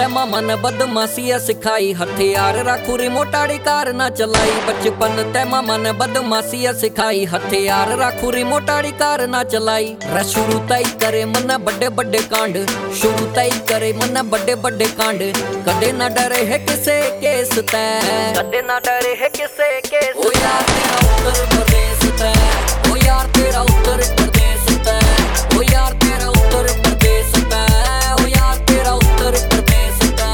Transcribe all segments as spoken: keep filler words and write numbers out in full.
ते मामा ने बदमाशियां सिखाई, हथियार राखू रिमोट आड़ी कार ना चलाई। बचपन ते मामा ने बदमाशियां सिखाई, हथियार राखू रिमोट आड़ी कार ना चलाई। रे शुरू तई करे मन्ना बड़े बड़े कांड, शुरू तई करे मन्ना बड़े बड़े कांड। कदे ना डरे है किसे केस ते, कदे ना डरे है किसे केस। ओ यार तेरा उत्तर प्रदेश ते, ओ यार तेरा उत्तर प्रदेश ते, ओ यार तेरा उत्तर प्रदेश ते, ओ यार तेरा उत्तर प्रदेश ते।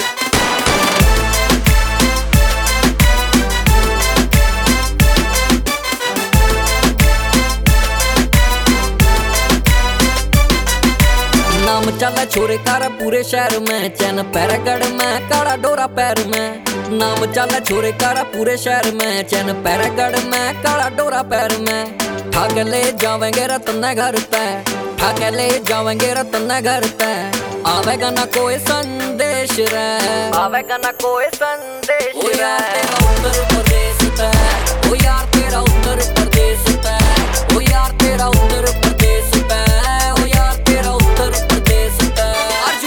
नाम चला छोरे तारा पूरे शहर में, चैन पैरागढ़ में काला डोरा पैर में। नाम चला छोरे तारा पूरे शहर में, चैन पैरागढ़ में काला डोरा पैर में। ठाके ले जावेंगे रतन घर पे, ठाके ले जावेंगे रतन घर पे। आवेगा ना कोई संदेश रे, आवेगा ना कोई संदेश रे। ओ यार तेरा उत्तर प्रदेश ते, ओ यार तेरा उत्तर प्रदेश ते, ओ यार तेरा उत्तर प्रदेश ते, ओ यार तेरा उत्तर प्रदेश ते। अर्जुन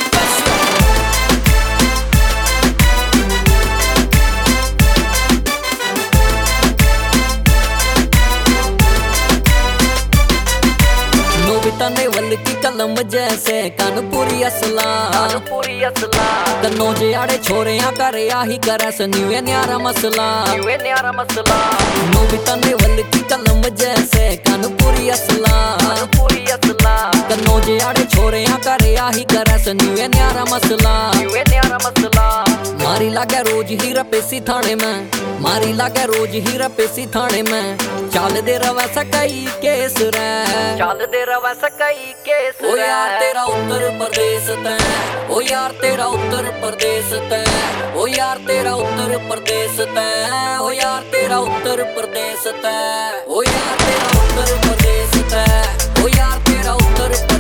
नोबिता ने वल की कलम जैसे कानपुरी असला, कानपुरी असला। कन्नो जे आड़े छोरियां करे आही करे सन्यूए न्यारा मसला, न्यूए न्यारा मसला। नोबिता ने वल की कलम जैसे कानपुरी असला, कानपुरी असला। कन्नो जे आड़े छोरियां करे आही करे सन्यूए न्यारा मसला, न्यूए न्यारा मसला। मारी लागे रोज ही रपेसी थाने में, मारी लागे रोज ही रपेसी थाने में। चाल दे रवा सकई केस रे, चाल दे रवा सकई केस रे। ओ यार तेरा उत्तर प्रदेश ते, ओ यार तेरा उत्तर प्रदेश ते, ओ यार तेरा उत्तर प्रदेश ते, ओ यार तेरा उत्तर प्रदेश ते, ओ यार तेरा उत्तर प्रदेश ते, ओ यार तेरा उत्तर